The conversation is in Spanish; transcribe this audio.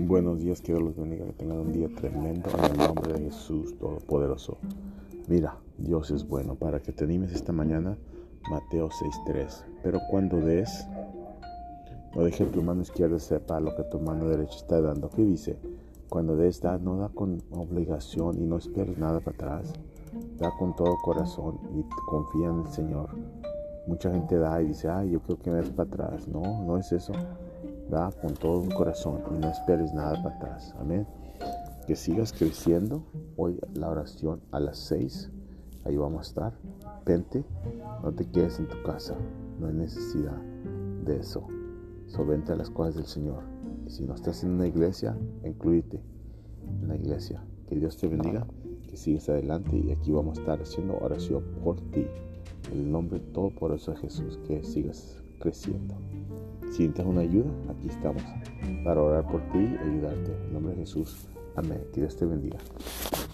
Buenos días, que Dios los bendiga, que tengan un día tremendo en el nombre de Jesús Todopoderoso. Mira, Dios es bueno. Para que te animes esta mañana, Mateo 6:3. Pero cuando des, no deje que tu mano izquierda sepa lo que tu mano derecha está dando. ¿Qué dice? Cuando des, no da con obligación y no esperes nada para atrás. Da con todo corazón y confía en el Señor. Mucha gente da y dice, yo creo que me des para atrás. No es eso. Da con todo un corazón y no esperes nada para atrás. Amén. Que sigas creciendo. Hoy la oración a las 6. Ahí vamos a estar. Vente. No te quedes en tu casa. No hay necesidad de eso. Vente a las cosas del Señor. Y si no estás en una iglesia, inclúyete en la iglesia. Que Dios te bendiga. Que sigas adelante. Y aquí vamos a estar haciendo oración por ti. En el nombre todopoderoso de Jesús. Que sigas creciendo. Si necesitas una ayuda, aquí estamos para orar por ti y ayudarte. En el nombre de Jesús. Amén. Que Dios te bendiga.